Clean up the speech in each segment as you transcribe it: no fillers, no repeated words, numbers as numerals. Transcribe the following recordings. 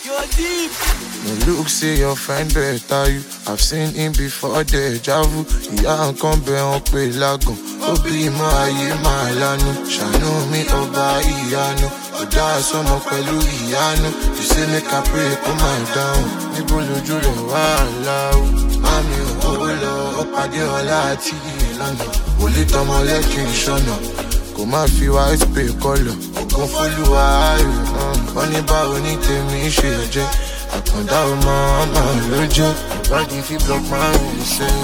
You're deep. No look, say your friend better you. I've seen him before deja vu. Ìyá nǹkan bẹ̀ wọ́n pé lágàn. Ó bí mọ́ ayé máa lánú. Ṣàánú mi ọba ìyanu. Ó dá sọ́mọ pẹ̀lú ìyanu. You say make I pray, oh my down. Níbo lójú rẹ̀ wá láwù. Mami ò lọ, ó pàdé ọlá àti ìlànà. Wòlé tọmọ lẹ́kìn ìṣọ̀nà. Kò má fi white pay kọ́lọ̀. Ògùn fólúwa ayò. Wọ́n ní báwo ní tèmi ṣe jẹ́. Àkàndá ọmọ ló jẹ́. Body fi block my way, say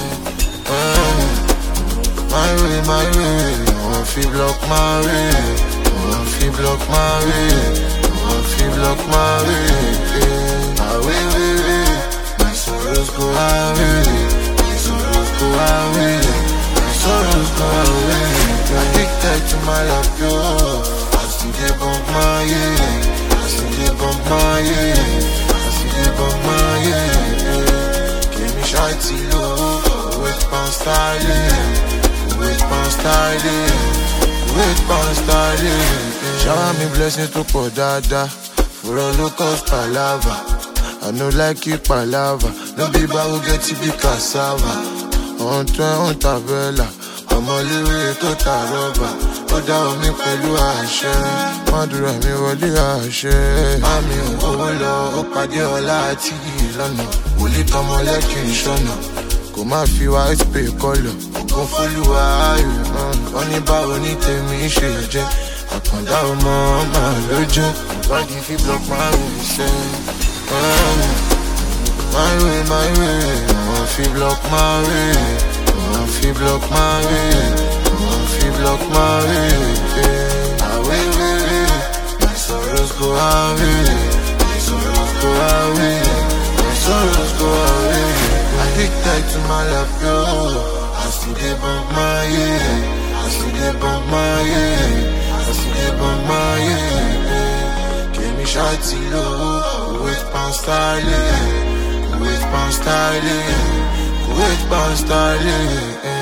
my way. Wọ́n fi block my way. Wọ́n fi block my way. Wọ́n fi block my way. Away. My sorrows go away. My sorrows go away. My sorrows go away. Addicted to my love, yo. I still dey bump my yeah. I still dey bump my yeah. I still dey bump my yeah. Give me shawty low. Wait pound styling. Wait pound styling. Wait pound styling. Shower me blessings to pour dada. For all locals palava. I no like you palava. No be bago get to be cassava. On tabella. Ọmọléwé tó ta rọ́bà. Ó dá omi pẹ̀lú àṣẹ. Mádùúrà mi wọlé àṣẹ. Mami ò lọ, ó pàdé ọlá àti ìlànà. Wòlé tọmọ lẹ́kìn ìṣọ̀nà. Kò má fi white pay kọ́lọ̀. Ògùn fólúwa ayò. Wọ́n ní báwo ní tèmi ṣe jẹ́. Àkàndá ọmọ ló jẹ́. Body fi block my way, say my way. Wọ́n fi block my way. Wọ́n fi block my way. Wọ́n fi block my way. Away. My sorrows go away. My sorrows go away. My sorrows go away. Addicted to my love, yo. I still dey bump my yeah. I still dey bump my yeah. I still dey bump my yeah. Give me shawty low. Wait pound styling. Wait pound styling. Wait pound styling.